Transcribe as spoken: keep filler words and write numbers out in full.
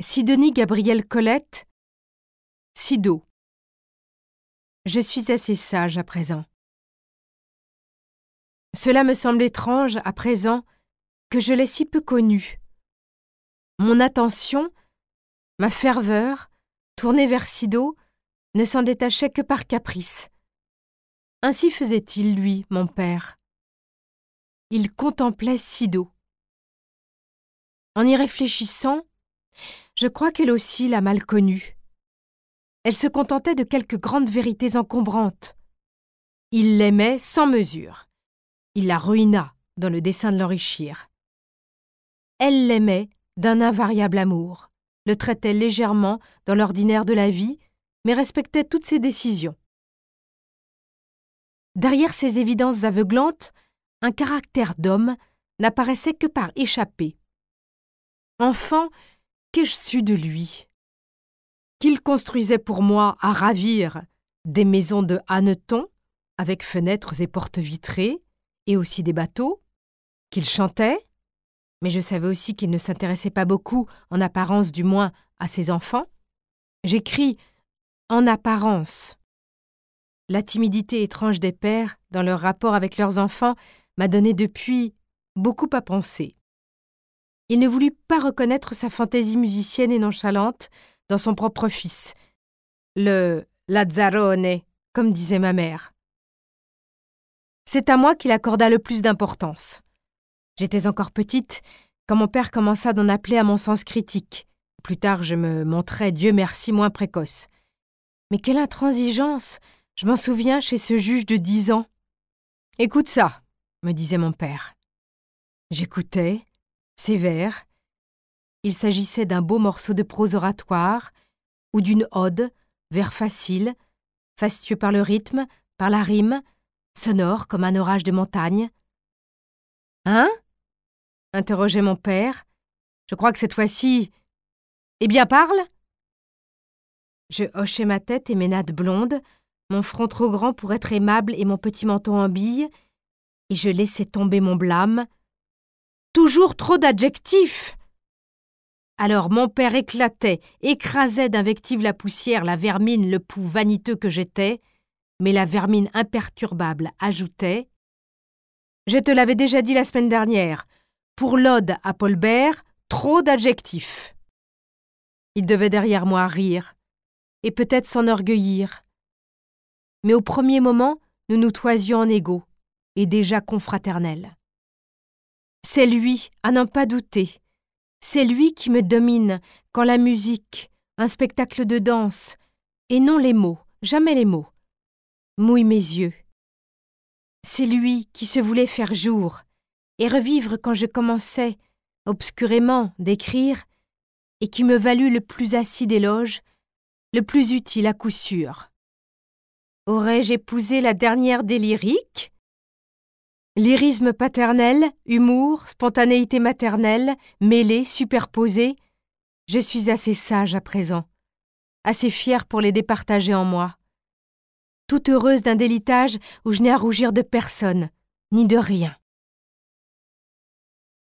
Sidonie Gabrielle Colette, Sido. Je suis assez sage à présent. Cela me semble étrange à présent que je l'ai si peu connu. Mon attention, ma ferveur, tournée vers Sido, ne s'en détachait que par caprice. Ainsi faisait-il, lui, mon père. Il contemplait Sido. En y réfléchissant, je crois qu'elle aussi l'a mal connue. Elle se contentait de quelques grandes vérités encombrantes. Il l'aimait sans mesure. Il la ruina dans le dessein de l'enrichir. Elle l'aimait d'un invariable amour, le traitait légèrement dans l'ordinaire de la vie, mais respectait toutes ses décisions. Derrière ces évidences aveuglantes, un caractère d'homme n'apparaissait que par échappée. Enfant, qu'ai-je su de lui? Qu'il construisait pour moi à ravir des maisons de hanneton, avec fenêtres et portes vitrées, et aussi des bateaux, qu'il chantait, mais je savais aussi qu'il ne s'intéressait pas beaucoup, en apparence du moins, à ses enfants. J'écris « en apparence ». La timidité étrange des pères, dans leur rapport avec leurs enfants, m'a donné depuis beaucoup à penser. Il ne voulut pas reconnaître sa fantaisie musicienne et nonchalante dans son propre fils, le Lazzarone, comme disait ma mère. C'est à moi qu'il accorda le plus d'importance. J'étais encore petite quand mon père commença d'en appeler à mon sens critique. Plus tard, je me montrai, Dieu merci, moins précoce. Mais quelle intransigeance, je m'en souviens, chez ce juge de dix ans. « Écoute ça », me disait mon père. J'écoutais, sévère. Il s'agissait d'un beau morceau de prose oratoire ou d'une ode, vers facile, fastueux par le rythme, par la rime, sonore comme un orage de montagne. « Hein ?» interrogeait mon père. « Je crois que cette fois-ci... Eh bien, parle !» Je hochais ma tête et mes nattes blondes, mon front trop grand pour être aimable et mon petit menton en bille, et je laissais tomber mon blâme. Toujours trop d'adjectifs! Alors mon père éclatait, écrasait d'invectives la poussière, la vermine, le pouls vaniteux que j'étais, mais la vermine imperturbable ajoutait « Je te l'avais déjà dit la semaine dernière, pour l'ode à Paul Bert, trop d'adjectifs. » Il devait derrière moi rire, et peut-être s'enorgueillir. Mais au premier moment, nous nous toisions en égaux, et déjà confraternels. C'est lui, à n'en pas douter. C'est lui qui me domine quand la musique, un spectacle de danse, et non les mots, jamais les mots, mouille mes yeux. C'est lui qui se voulait faire jour et revivre quand je commençais, obscurément, d'écrire, et qui me valut le plus acide éloge, le plus utile à coup sûr. Aurais-je épousé la dernière des lyriques? Lyrisme paternel, humour, spontanéité maternelle, mêlés, superposés, je suis assez sage à présent, assez fière pour les départager en moi. Toute heureuse d'un délitage où je n'ai à rougir de personne, ni de rien.